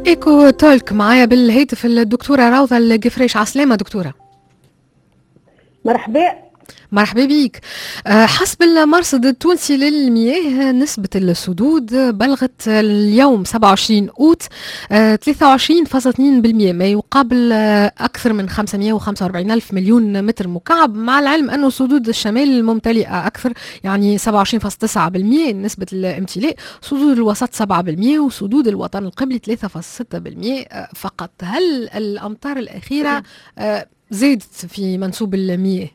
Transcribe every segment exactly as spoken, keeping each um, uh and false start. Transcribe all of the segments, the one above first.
ايكو تولك معايا بالهاتف الدكتورة روضة القفريش. عسلامة دكتورة. مرحبا. مرحبا بيك. آه، حسب المرصد التونسي للمياه نسبة السدود بلغت اليوم سبعة وعشرين أوت آه، ثلاثة وعشرين فاصلة اثنين بالمئة، ما يقابل آه، أكثر من خمسمئة وخمسة وأربعين ألف مليون متر مكعب، مع العلم أنه سدود الشمال ممتلئة أكثر، يعني سبعة وعشرين فاصلة تسعة بالمئة نسبة الامتلاء، سدود الوسط سبعة بالمئة، وسدود الوطن القبلي ثلاثة فاصلة ستة بالمئة آه، فقط. هل الأمطار الأخيرة آه، زادت في منسوب المياه؟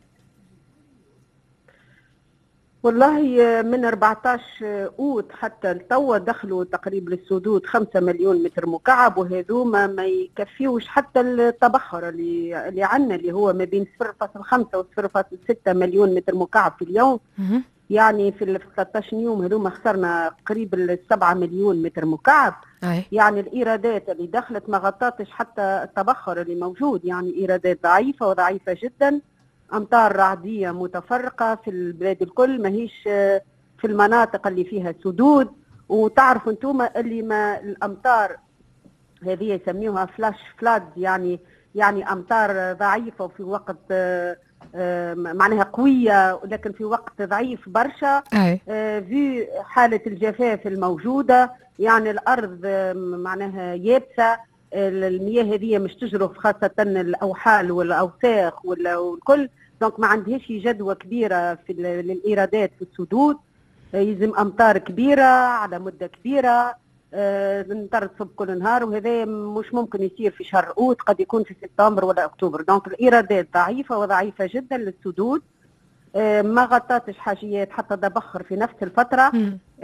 والله من أربعطاش أوت حتى لتوا دخلوا تقريبا للسدود خمسة مليون متر مكعب، وهذوما ما يكفيوش حتى التبخر اللي اللي عندنا اللي هو ما بين صفر فاصلة خمسة و صفر فاصلة ستة مليون متر مكعب في اليوم. مهم. يعني في ال ثلاثة عشر يوم هذوما خسرنا قريب سبعة مليون متر مكعب. أي. يعني الإيرادات اللي دخلت ما غطتش حتى التبخر اللي موجود، يعني إيرادات ضعيفة وضعيفة جدا. أمطار رعدية متفرقة في البلاد الكل، ماهيش في المناطق اللي فيها سدود. وتعرفوا انتم اللي ما الأمطار هذه يسميوها فلاش فلاد، يعني يعني أمطار ضعيفة وفي وقت معناها قوية لكن في وقت ضعيف برشا. أي. في حالة الجفاف الموجودة، يعني الأرض معناها يابسة، المياه هذه مش تجرف، خاصة الأوحال والأوساخ والكل، دونك ما عندهاش جدوى كبيرة في الإيرادات في السدود. يلزم أمطار كبيرة على مدة كبيرة، نمطر تصب كل نهار، وهذا مش ممكن يصير في شهر أوت، قد يكون في سبتمبر ولا أكتوبر. دونك الإيرادات ضعيفة وضعيفة جدا للسدود. ما غطاتش حاجيات حتى تبخر في نفس الفترة.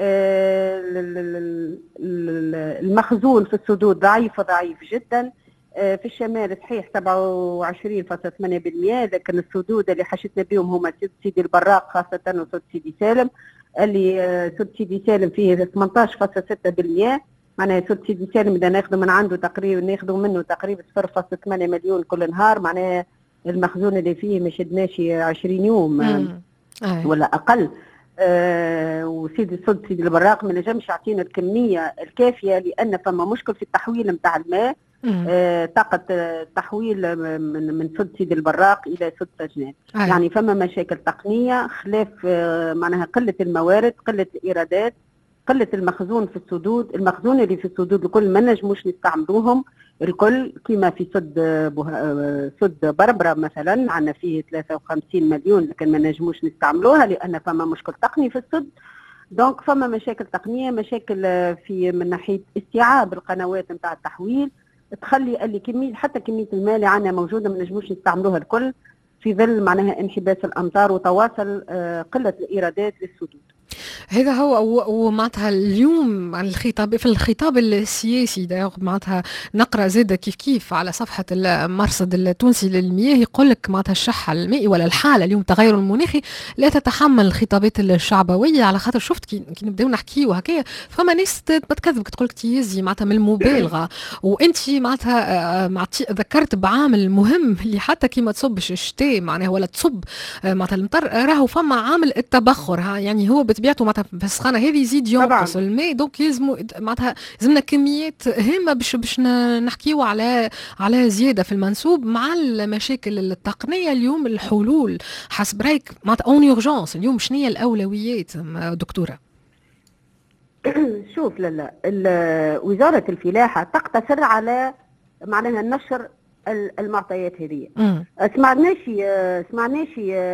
المخزون في السدود ضعيف وضعيف جدا. في الشمال صحيح سبعة وعشرين فاصلة ثمانية بالمئة، لكن السدود اللي حشتنا بهم هما سد سيدي البراق خاصة وسد سيدي سالم، اللي سد سيدي سالم فيه ثمانية عشر فاصلة ستة بالمئة. معناها سد سيدي سالم إذا ناخذ من عنده تقريبا ناخذ منه تقريبا صفر فاصلة ثمانية مليون كل نهار، معناها المخزون اللي فيه مش يدناش عشرين يوم ولا أقل. آه وسيدي سد سيدي البراق ما نجمش يعطينا الكمية الكافية، لأن فما مشكل في التحويل نتاع الماء. آه طاقة التحويل من من سد سيدي البراق إلى سد سجنان، يعني فما مشاكل تقنية، خلاف آه معناها قلة الموارد، قلة الإيرادات، قلة المخزون في السدود. المخزون اللي في السدود الكل ما نجموش نستعملوهم الكل، كما في سد سد بربرة مثلا عندنا فيه ثلاثة وخمسين مليون، لكن ما نجموش نستعملوها لأن فما مشكل تقني في السد. دونك فما مشاكل تقنية، مشاكل في من ناحية استيعاب القنوات نتاع التحويل، تخلي اللي كمية حتى كمية الماء اللي عندنا موجودة ما نجموش نستعملوها الكل في ظل معناها انحباس الأمطار وتواصل قلة الإيرادات للسدود. هذا هو. ومعناتها اليوم الخطاب في الخطاب السياسي ده معناتها نقرا زاده كيف كيف على صفحه المرصد التونسي للمياه، يقول لك معناتها الشح المائي ولا الحاله اليوم تغير المناخي لا تتحمل الخطابات الشعبويه، على خاطر شفت كي, كي نبداو نحكيو هكايا فما ناس بتكذبك تقول لك تيزي معناتها من المبالغه. وانت معناتها معطي ذكرت بعامل مهم اللي حتى كي ما تصبش الشتاء معناها ولا تصب معناتها المطر، راهو فما عامل التبخر. ها يعني هو بطبيعته معناتها في السخانه هذه يزيد ينقص الماء، دونك يلزموا معناتها لازمنا كميات هامه باش باش نحكيو على على زياده في المنسوب. مع المشاكل التقنيه اليوم الحلول حسب رايك معناتها اون اورجونس اليوم شنو هي الاولويات دكتوره؟ شوف لا لا وزاره الفلاحه تقتصر على معناها نشر المعطيات هذه. سمعناش سمعناش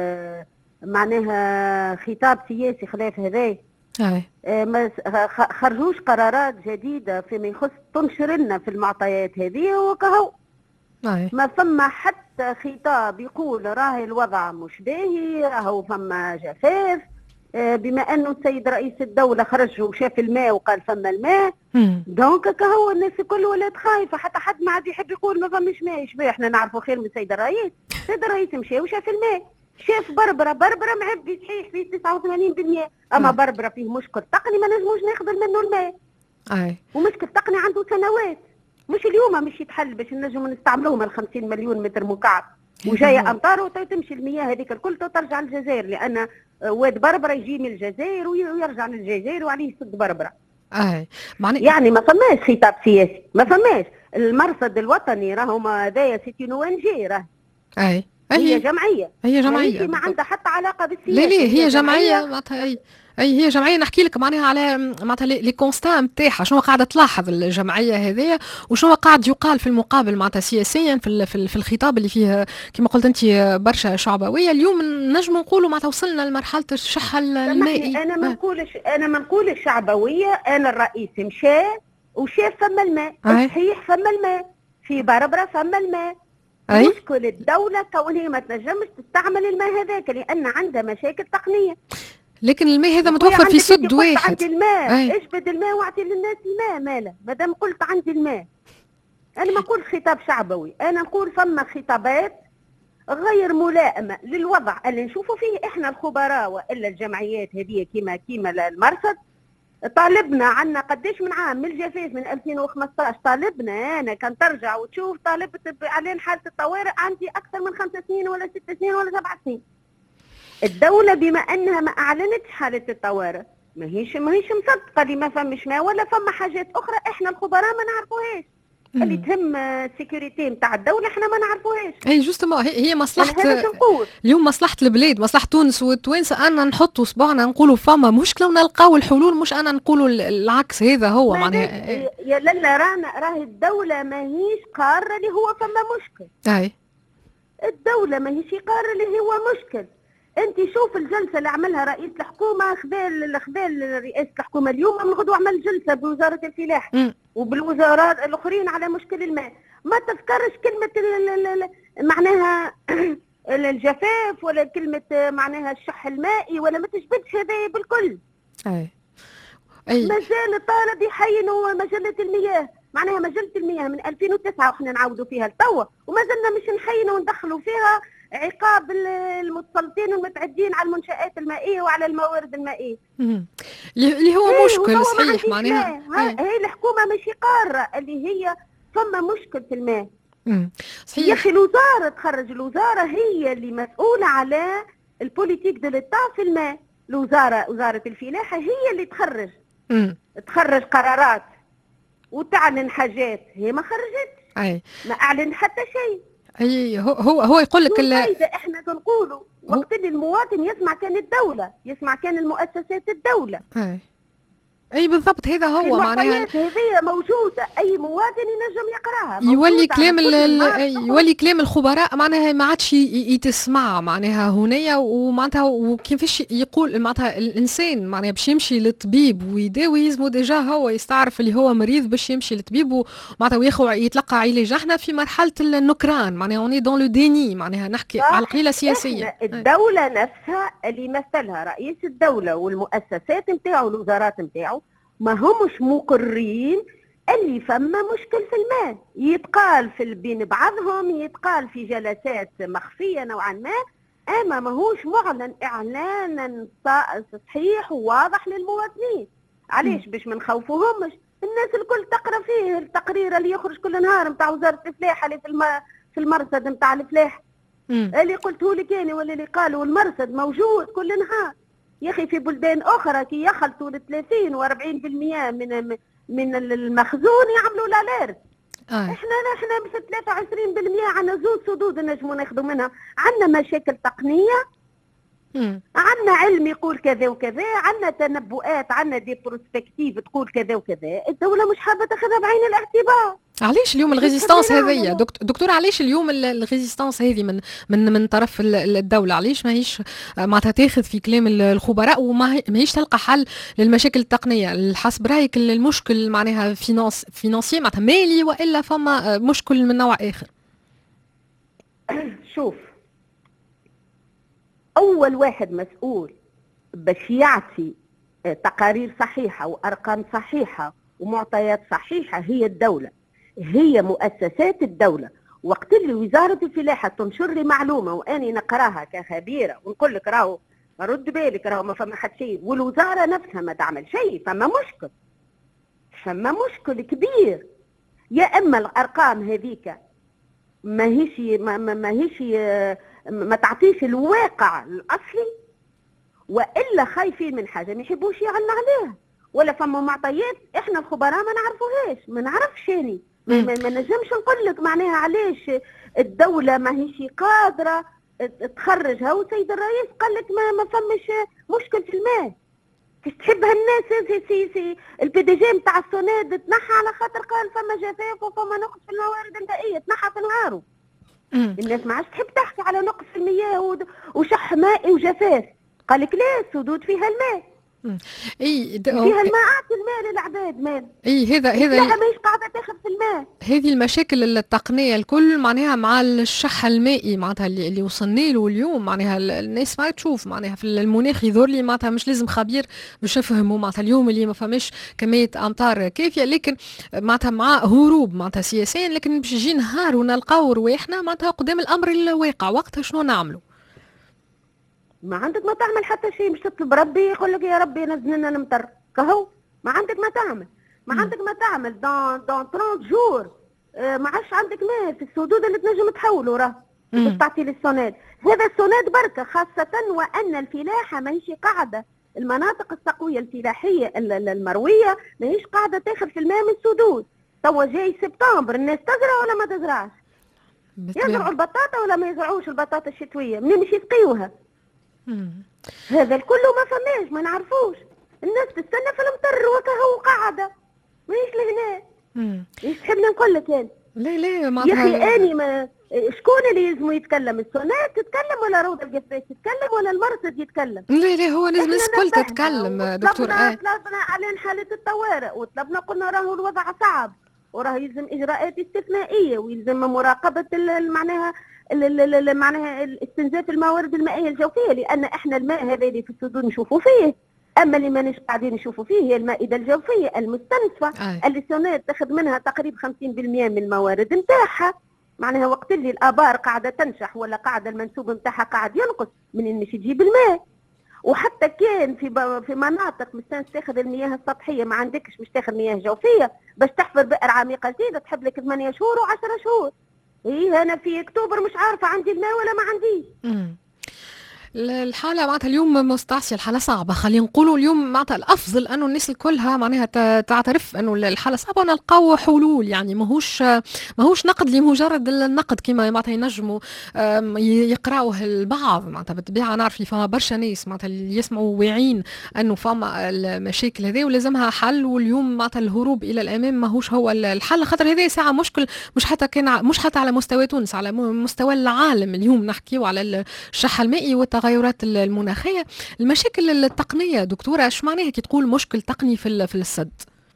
معناها خطاب سياسي خلاف هذا. ما خرجوش قرارات جديدة فيما يخص تنشر لنا في المعطيات هذه، وكهو ما فما حتى خطاب يقول راهي الوضع مش باهي، راهو فما جفاف، بما انه السيد رئيس الدولة خرج وشاف الماء وقال فما الماء. دونك كهو الناس الكل ولات خايفة، حتى حد ما عاد يحب يقول ما فماش ماء. ايش بيه احنا نعرفوا خير من السيد الرئيس؟ السيد الرئيس مشى وشاف الماء، شاف بربرة بربرة معبي صحيح فيه تسعة وثمانين بالمئة، أما بربرة فيه مشكل تقني ما نجموش ناخذ منه الماء. أي. ومشكل تقني عنده سنوات، مش اليوم مش يتحل باش نجموا نستعملوهم ال خمسين مليون متر مكعب. وجاية أمطار وتمشي المياه هذيك الكل ترجع للجزائر، لأن واد بربرة يجي من الجزائر ويرجع للجزائر وعليه سد بربرة. اي معني يعني ما فماش خطاب سياسي، ما فماش. المرصد الوطني راهو هذايا سيتي او ان جي، راه اي هي اي جمعيه، هي ماهيش جمعيه ما بالضبط. عندها حتى علاقه لا لا بالسياسه، هي هي جمعيه جمعيه. معناتها اي. اي هي جمعيه نحكي لك معناها على معناتها لي كونستا نتاعها شنو قاعده تلاحظ الجمعيه هذيا، وشنو قاعد يقال في المقابل معناتها سياسيا في ال- في ال- في الخطاب اللي فيه كما قلت انت برشا شعبويه. اليوم نجم نقولوا معناتها وصلنا لمرحله الشح سامحني، المائي. انا ما اه. نقولش انا ما نقولش شعبويه. انا الرئيس مشى وشاف فما الماء، اي صحيح فما الماء في بربره، فما الماء. اي مشكل الدوله كونها ما تنجمش تستعمل الماء هذاك لان عندها مشاكل تقنيه. لكن الماء هذا يا خويا متوفر في عندك انت سد قلت واحد. عندي الماء، اي اجبد الماء واعطي للناس الماء، ماله مادام قلت عندي الماء. انا ما نقول خطاب شعبوي، انا نقول فما خطابات غير ملائمه للوضع اللي نشوفوا فيه احنا الخبراء والا الجمعيات هذه كيما كيما المرصد. طالبنا عنا قديش من عام من الجفاف من ألفين وخمسطاش، طالبنا انا كان ترجع وتشوف طالبت اعلان حاله الطوارئ عندي اكثر من خمس سنين ولا ست سنين ولا سبع سنين. الدوله بما انها ما اعلنتش حاله الطوارئ ماهيش ماهيش مصدقه اللي ما فمش ماء، ولا فما حاجات اخرى احنا الخبراء ما نعرفوهاش اللي تهم السيكوريتي نتاع الدوله احنا ما نعرفوهاش. اي جوستومون هي هي مصلحه هذا شو نقول اليوم، مصلحه البلاد، مصلحه تونس والتوانسه ان نحطوا صباعنا نقولوا فما مشكله ونلقاو الحلول، مش انا نقولوا العكس. هذا هو معناها. يا لالا رانا راهي الدوله ماهيش قاره اللي هو فما مشكل. اي الدوله ماهيش قاره اللي هو مشكل. انت شوف الجلسه اللي عملها رئيس الحكومه خذال خذال رئاسه الحكومه اليوم، من غدوه عمل جلسه بوزاره الفلاحه وبالوزارات الاخرين على مشكل الماء. ما تذكرش كلمه ال ال معناها الجفاف ولا كلمه معناها الشح المائي ولا ما تجبدش هذا بالكل. اي اي مازال الطالب يحينوا مجله المياه، معناها مجله المياه من ألفين وتسعة وحنا نعاودوا فيها لتوا وما زلنا مش نحينوا وندخلوا فيها عقاب المتسلطين والمتعدين على المنشآت المائية وعلى الموارد المائية اللي هو إيه مشكل صحيح معناها. هي الحكومة ماشي قارة اللي هي فما مشكل في الماء. صحيح يا أخي الوزارة تخرج، الوزارة هي اللي مسؤولة على البوليتيك دو ليتا في الماء. الوزارة وزارة الفلاحة هي اللي تخرج مم. تخرج قرارات وتعلن حاجات، هي ما خرجتش. اي ما أعلن حتى شيء. اي هو هو هو يقول لك الفايدة احنا تنقولوا وقت اللي المواطن يسمع كان الدولة، يسمع كان المؤسسات الدولة. اي اي بالضبط هذا هو معناها. هذه موجودة، أي مواطن ينجم يقراها. يولي كلام يولي كلام الخبراء معناها ما عادش يتسمع معناها هنايا، ومعناتها وكيفاش يقول معناتها الانسان معناها باش يمشي للطبيب ويداوي يلزمو ديجا هو يستعرف اللي هو مريض باش يمشي للطبيب ومعناتها وياخذ يتلقى علاج. احنا في مرحله النكران معناها اوني دون لو ديني، معناها نحكي على القيله السياسيه. الدوله نفسها اللي يمثلها رئيس الدوله والمؤسسات نتاعو والوزارات نتاعو ما همش مقرين اللي فما مشكل في الماء. يتقال في بين بعضهم، يتقال في جلسات مخفيه نوعا ما، اما ماهوش معلن اعلانا صحيح وواضح للمواطنين. علاش؟ باش ما نخوفوهمش. الناس الكل تقرا فيه التقرير اللي يخرج كل نهار نتاع وزاره الفلاحه اللي في في المرصد نتاع الفلاحه اللي قلته لك انا ولا اللي قالوا المرصد موجود كل نهار. يا اخي في بلدان اخرى كي يخلطوا ل ثلاثين وأربعين بالمئة من من المخزون يعملوا الاليرت. آه. احنا احنا في ثلاثة وعشرين بالمئة عندنا زوج سدود نجموا ناخذوا منها. عندنا مشاكل تقنيه، عندنا علم يقول كذا وكذا، عندنا تنبؤات، عندنا دي بروسبكتيف تقول كذا وكذا. الدوله مش حابه تاخذها بعين الاعتبار. علاش اليوم الريزيستانس هذيا دكتور؟ علاش اليوم الريزيستانس هذه من من من طرف الدوله؟ علاش ماهيش معناتها تاخذ في كلام الخبراء وما ماهيش تلقى حل للمشاكل التقنيه؟ حسب رايك المشكل معناها فينانس فينانسي معناتها مالي والا فما مشكل من نوع اخر؟ شوف، أول واحد مسؤول باش يعطي تقارير صحيحة وأرقام صحيحة ومعطيات صحيحة هي الدولة، هي مؤسسات الدولة. وقت اللي وزارة الفلاحة تنشر لي معلومة وأني نقراها كخبيرة ونقول لك راهو رد بالك راهو ما فما حد شيء، والوزارة نفسها ما تعمل شيء، فما مشكل، فما مشكل كبير. يا إما الأرقام هذيك ماهيش ما ماهيش ما تعطيش الواقع الأصلي، وإلا خايفين من حاجة ما يحبوش يعلنوا عليها، ولا فما معطيات احنا الخبراء ما نعرفوهاش، ما نعرفش يعني ما, ما, ما نجمش نقول لك معناها علاش الدوله ماهيش قادره تخرجها. والسيد الرئيس قال لك ما, ما فماش مشكل في المال. كيش تحبها الناس سي سي سي البي دي جي نتاع السوناد تنحى على خاطر قال فما جفاف وفما نقص في الموارد المائيه، تنحى في نهاره. الناس ما عادش تحب تحكي على نقص في المياه وشح مائي وجفاف. قال لك لا، السدود فيها الماء. اي فيها الماء، اعطي الماء للعباد مال. اي هذا هذا ماهيش قاعده تاخذ في الماء. هذه المشاكل التقنيه الكل معناها مع الشح المائي معناتها اللي, اللي وصلنا له اليوم. معناها الناس ما تشوف معناها في المناخ يظهر لي معناتها مش لازم خبير باش يفهموا معناتها اليوم اللي ما فماش كميه امطار كافيه، لكن معناتها مع هروب معناتها سياسيا، لكن باش يجي نهار ونلقاو رواحنا معناتها قدام الامر الواقع. وقتها شنو نعملوا؟ ما عندك ما تعمل حتى شيء، مش تطلب ربي يقول لك يا ربي نزل لنا المطر كهو. ما عندك ما تعمل، ما عندك ما تعمل دون دون ثلاثين جور. آه ما عادش عندك ماء في السدود اللي تنجم تحولوا راه باش تعطي للسوناد. هذا السوناد بركه، خاصه وان الفلاحه ماهيش قاعده، المناطق التقويه الفلاحيه المرويه ماهيش قاعده تاخذ في الماء من السدود. توا جاي سبتمبر، الناس تزرع ولا ما تزرعش؟ يزرعوا البطاطا ولا ما يزرعوش البطاطا الشتويه؟ منين باش يسقيوها؟ هذا الكل ما فماش، ما نعرفوش. الناس تستنى في المطر وكهو قاعده ماهيش لهنا. ايش تحب نقول لك انا؟ لا لا ما يا اخي اني ما شكون اللي يلزمو يتكلم؟ السونات تتكلم ولا روضه القفاش تتكلم ولا المرصد يتكلم؟ لا لا هو لازم الناس الكل تتكلم دكتور. طلبنا طلبنا على حاله الطوارئ، وطلبنا قلنا راهو الوضع صعب وراه يلزم اجراءات استثنائيه ويلزم مراقبه معناها معناها استنزاف الموارد المائيه الجوفيه، لان احنا الماء هذا اللي في السدود نشوفوا فيه. اما اللي ماناش قاعدين نشوفوا فيه هي المائده الجوفيه المستنزفه اللي السونات تاخذ منها تقريبا خمسين بالمئة من الموارد نتاعها. معناها وقت اللي الابار قاعده تنشح ولا قاعده المنسوب نتاعها قاعد ينقص، منين باش تجيب الماء؟ وحتى كان في في مناطق مستانس تاخذ المياه السطحيه ما عندكش مش تاخذ مياه جوفيه باش تحفر بئر عميقه جديده تحب لك ثمانية شهور وعشرة شهور. ايه انا في اكتوبر مش عارفه عندي الماء ولا ما عنديش. امم الحالة معناتها اليوم مستعصية، الحالة صعبة. خلينا نقولوا اليوم معناتها الأفضل أنه الناس الكلها معناها تعترف أنه الحالة صعبة ونلقاو حلول. يعني ماهوش ماهوش نقد لمجرد النقد كما معناتها ينجموا يقراوه البعض. معناتها بالطبيعة نعرف اللي فما برشا ناس معناتها اللي يسمعوا واعيين أنه فما المشاكل هذه ولازمها حل. واليوم معناتها الهروب إلى الأمام ماهوش هو الحل، خاطر هذه ساعة مشكل مش حتى كان مش حتى على مستوى تونس، على مستوى العالم. اليوم نحكيو على الشح المائي والتغير التغيرات المناخية. المشاكل التقنية دكتورة ايش معناها كي تقول مشكل تقني في في السد؟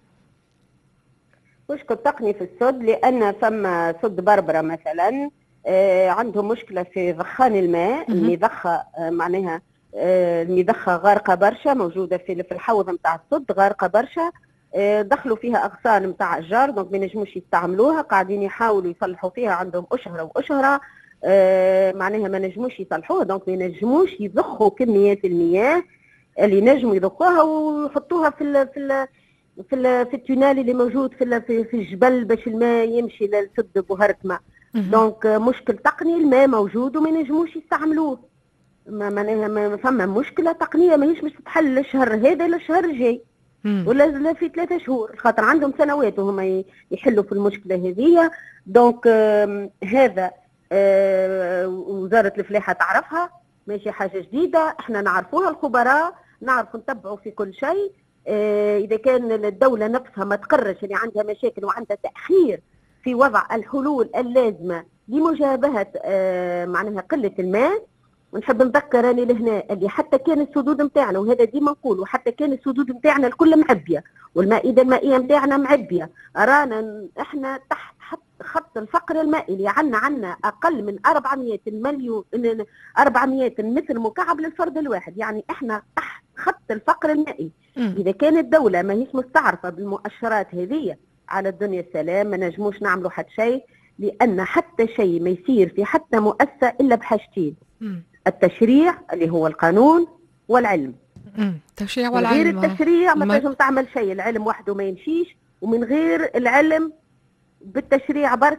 مشكل تقني في السد لأن فما سد بربرة مثلا آه عندهم مشكلة في ضخان الماء. المضخة آه معناها آه المضخة غارقة برشا، موجودة في في الحوض نتاع السد غارقة برشا. آه دخلوا فيها أغصان نتاع أشجار دونك ما ينجموش يستعملوها، قاعدين يحاولوا يصلحوا فيها عندهم أشهرة وأشهرة. آه معناها ما نجموش يصلحوها دونك ما نجموش يضخوا كميات المياه اللي نجموا يضخوها ويحطوها في ال في ال في ال في التونال اللي موجود في في, في الجبل باش الماء يمشي للسد بوهرتما. دونك مشكل تقني، الماء موجود وما نجموش يستعملوه. معناها ما فما مشكله تقنيه ماهيش باش تتحل الشهر هذا الشهر الجاي ولا في ثلاثة شهور، خاطر عندهم سنوات وهم يحلوا في المشكله هذه. دونك آه هذا آه وزاره الفلاحه تعرفها، ماشي حاجه جديده، احنا نعرفوها الخبراء، نعرف نتبعوا في كل شيء. آه اذا كان الدوله نفسها ما تقرش اللي عندها مشاكل وعندها تاخير في وضع الحلول اللازمه لمجابهه آه معناها قله الماء. ونحب نذكر اني لهنا اللي حتى كان السدود نتاعنا، وهذا ديما نقول، وحتى كان السدود نتاعنا الكل معبيه والمائده المائيه نتاعنا معبيه، رانا احنا تحت خط الفقر المائي اللي عندنا عندنا اقل من أربعمئة مليون أربعمئة متر مكعب للفرد الواحد، يعني احنا تحت خط الفقر المائي. م. اذا كانت الدوله ما هيش مستعرفه بالمؤشرات هذه على الدنيا السلام ما نجموش نعملوا حتى شيء، لان حتى شيء ما يصير في حتى مؤسسه الا بحاجتين: م. التشريع اللي هو القانون والعلم. التشريع والعلم. من غير التشريع ما تنجم تعمل شيء، العلم وحده ما يمشيش، ومن غير العلم بالتشريع بركه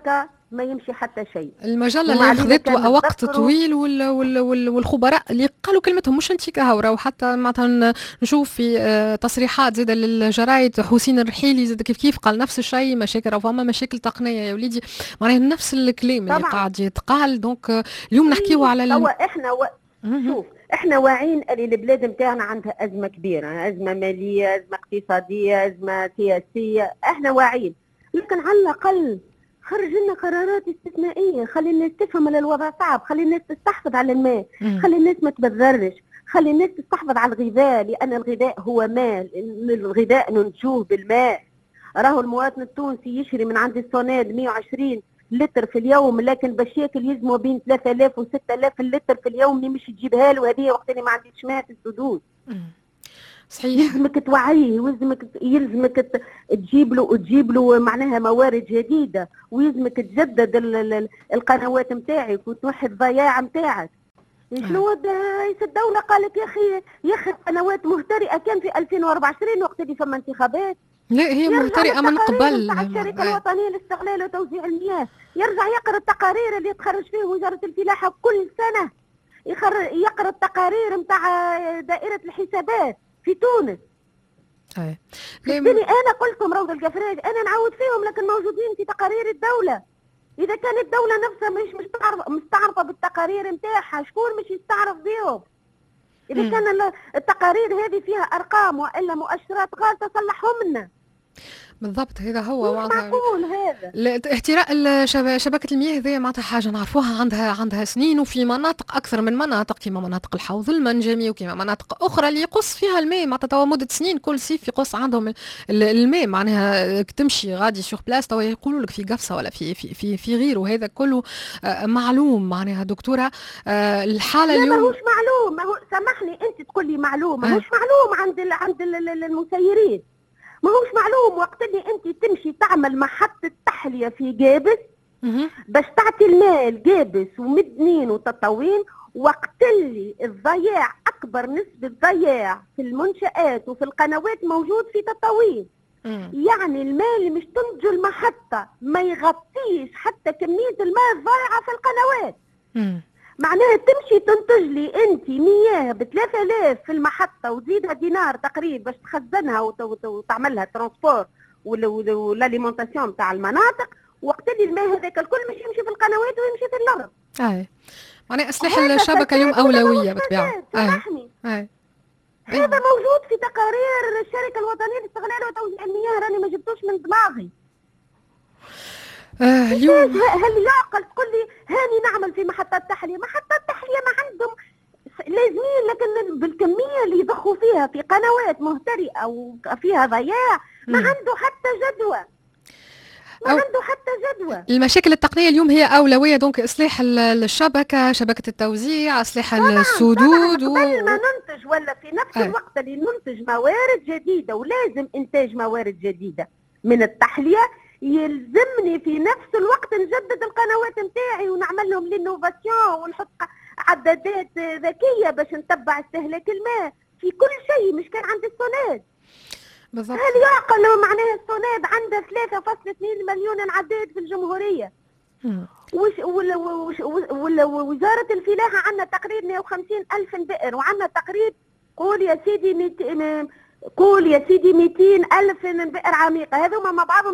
ما يمشي حتى شيء. المجله اللي اخذت وقت طويل وال وال وال والخبراء اللي قالوا كلمتهم مش انت كهورة، وحتى مثلا نشوف في تصريحات زاد للجرايد حسين الرحيلي زاد كيف كيف قال نفس الشيء، مشاكل او فما مشاكل تقنيه يا وليدي، معناها نفس الكلام اللي قاعد يتقال. دونك اليوم نحكيو على الم... احنا و... شوف احنا واعيين اللي البلاد نتاعنا عندها ازمه كبيره، ازمه ماليه، ازمه اقتصاديه، ازمه سياسيه، احنا واعيين، لكن على الاقل خرج لنا قرارات استثنائيه، خلي الناس تفهم ان الوضع صعب، خلي الناس تستحفظ على الماء، خلي الناس ما تبذرش، خلي الناس تستحفظ على الغذاء، لان الغذاء هو مال، الغذاء ننتجوه بالماء. راهو المواطن التونسي يشري من عند السوناد مئة وعشرين لتر في اليوم، لكن باش ياكل يلزموا بين ثلاثة آلاف و ستة آلاف اللتر في اليوم اللي مش تجيبها له، هذه وقت اللي ما عنديش ماء في السدود. صحيح. يلزمك توعيه، ويلزمك يلزمك تجيب له وتجيب له معناها موارد جديده، ويلزمك تجدد القنوات نتاعك وتوحد ضياع نتاعك. شنو رئيس الدوله قال لك يا اخي يا اخي القنوات مهترئه كان في ألفين وأربعة وعشرين وقت اللي فما انتخابات. لا هي مهترئه من قبل. الشركه الوطنيه لاستغلال وتوزيع المياه، يرجع يقرا التقارير اللي تخرج فيه وزاره الفلاحه كل سنه، يقرا التقارير نتاع دائره الحسابات في تونس. اي بالتالي انا قلت لهم روضه القفراج انا نعود فيهم، لكن موجودين في تقارير الدوله. اذا كانت الدوله نفسها مش مش مستعرفه بالتقارير نتاعها، شكون مش يستعرف بهم؟ اذا م. كان التقارير هذه فيها ارقام والا مؤشرات غلطه صلحهم لنا. بالضبط هذا هو معقول هذا. احتراء شبكة المياه هذه معناتها حاجة نعرفوها عندها عندها سنين، وفي مناطق أكثر من مناطق كما مناطق الحوض المنجمي وكما مناطق أخرى اللي يقص فيها الماء معناتها توا مدة سنين كل صيف يقص عندهم الماء، معناها تمشي غادي سوغ بلاس توا يقولوا لك في قفصة ولا في في في في غيره، وهذا كله معلوم. معناها دكتورة الحالة لا اليوم ماهوش معلوم، ما هو سامحني أنت تقول لي معلوم، ماهوش معلوم عند ال عند ال المسيرين، ماهوش معلوم. وقت اللي انت تمشي تعمل محطة تحلية في جابس باش تعطي الماء لجابس ومدنين وتطاوين، وقت اللي الضياع اكبر نسبة ضياع في المنشآت وفي القنوات موجود في تطاوين، يعني الماء اللي مش تنتجه المحطة ما يغطيش حتى كمية الماء الضايعة في القنوات. مم. معناها تمشي تنتج لي انت مياه ب ثلاثة آلاف في المحطه وتزيدها دينار تقريبا باش تخزنها وتعملها ترانسبور والاليمونتاسيون تاع المناطق، وقت اللي الماء هذاك الكل مش يمشي في القنوات ويمشي في الارض. اي معناها اصلاح الشبكه اليوم اولويه بالطبيعه. سامحني اي هذا موجود في تقارير الشركه الوطنيه للاستغلال وتوزيع المياه، راني ما جبتوش من دماغي. آه اليوم هل يعقل تقول لي هاني نعمل في محطات تحليه؟ محطات تحليه ما عندهم لازمين، لكن بالكميه اللي يضخوا فيها في قنوات مهترئه وفيها ضياع ما عنده حتى جدوى، ما عنده حتى جدوى. المشاكل التقنيه اليوم هي اولويه، دونك اصلاح الشبكه، شبكه التوزيع، اصلاح السدود و... قبل ما ننتج ولا في نفس آه. الوقت اللي ننتج موارد جديده، ولازم انتاج موارد جديده من التحليه، يلزمني في نفس الوقت نجدد القنوات نتاعي ونعمل لهم لينوفاسيون ونحط عدادات ذكيه باش نتبع استهلاك الماء في كل شيء، مش كان عند السوناد. بالضبط. هل يعقل لو معناها السوناد عنده ثلاثة فاصلة اثنين مليون عداد في الجمهوريه؟ وش ووزاره الفلاحه عندنا تقريبا مئة وخمسين ألف بئر، وعندنا تقريبا قول يا سيدي ميت... قول يا سيدي مئتين ألف بئر عميقة، هذوما مع بعضهم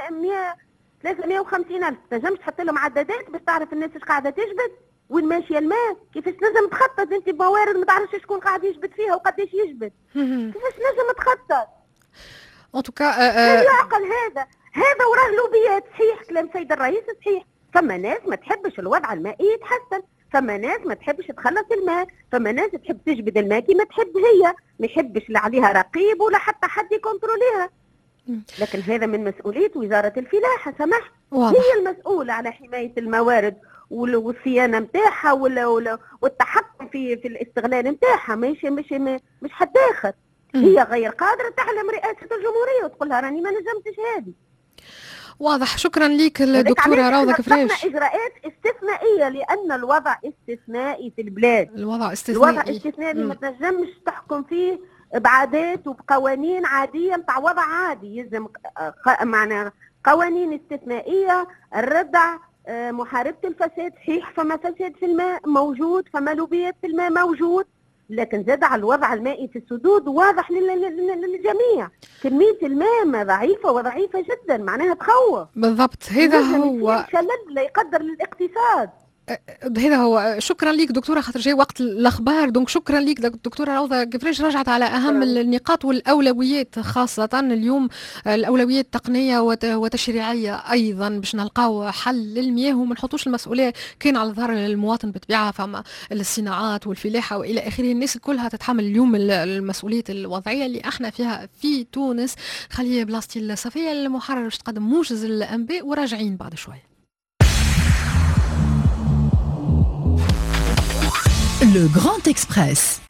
ثلاثمئة وخمسين ألف. تنجمش تحط لهم عدادات باش تعرف الناس ايش قاعدة تجبد وين ماشية الماء؟ كيفاش نجم تخطط انت بموارد ما تعرفش شكون قاعد يجبد فيها وقداش يجبد؟ كيفاش نجم تخطط؟ ان توكا هل يعقل هذا؟ هذا وراه لوبيات. صحيح كلام سيد الرئيس، صحيح فما ناس ما تحبش الوضع المائي يتحسن، فما ناس ما تحبش تخلص الماء، فما ناس تحب تجبد الماء كيما تحب هي، ما يحبش لا عليها رقيب ولا حتى حد يكونتروليها. لكن هذا من مسؤولية وزارة الفلاحة، سمح هي المسؤولة على حماية الموارد والصيانة نتاعها والتحكم في في الاستغلال نتاعها، مش مش مش حد آخر. هي غير قادرة تعلم رئاسة الجمهورية وتقول لها راني ما نجمتش هذه. واضح. شكرا ليك الدكتورة روضة كفراش. إجراءات استثنائية لأن الوضع استثنائي في البلاد. الوضع استثنائي. الوضع استثنائي ما تنجمش تحكم فيه بعادات وبقوانين عادية متاع وضع عادي، يلزم معنا قوانين استثنائية، الردع، محاربة الفساد صحيح، فما فساد في الماء موجود، فما لوبيات في الماء موجود، لكن زاد على الوضع المائي في السدود واضح للجميع. كمية الماء ضعيفة وضعيفة جدا، معناها تخوف. بالضبط، هذا هو شلل لا يقدر للاقتصاد. هذا هو. شكرا لك دكتوره، خاطر جاي وقت الاخبار، دونك شكرا لك دكتوره روضه قفريش. رجعت على اهم النقاط والاولويات، خاصه اليوم الاولويات تقنيه وتشريعيه ايضا، باش نلقاو حل للمياه وما نحطوش المسؤوليه كان على ظهر المواطن بالطبيعه. فما الصناعات والفلاحه والى اخره، الناس كلها تتحمل اليوم المسؤوليه الوضعيه اللي احنا فيها في تونس. خليه بلاصتي الصفيه المحرر باش تقدم موجز الانباء وراجعين بعد شويه. Le Grand Express.